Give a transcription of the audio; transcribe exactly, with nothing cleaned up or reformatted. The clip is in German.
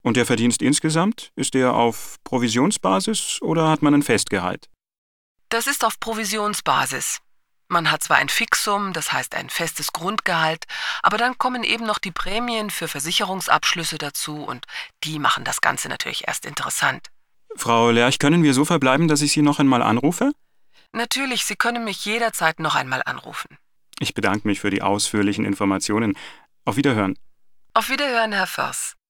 Und der Verdienst insgesamt? Ist der auf Provisionsbasis oder hat man ein Festgehalt? Das ist auf Provisionsbasis. Man hat zwar ein Fixum, das heißt ein festes Grundgehalt, aber dann kommen eben noch die Prämien für Versicherungsabschlüsse dazu und die machen das Ganze natürlich erst interessant. Frau Lerch, können wir so verbleiben, dass ich Sie noch einmal anrufe? Natürlich, Sie können mich jederzeit noch einmal anrufen. Ich bedanke mich für die ausführlichen Informationen. Auf Wiederhören. Auf Wiederhören, Herr Voss.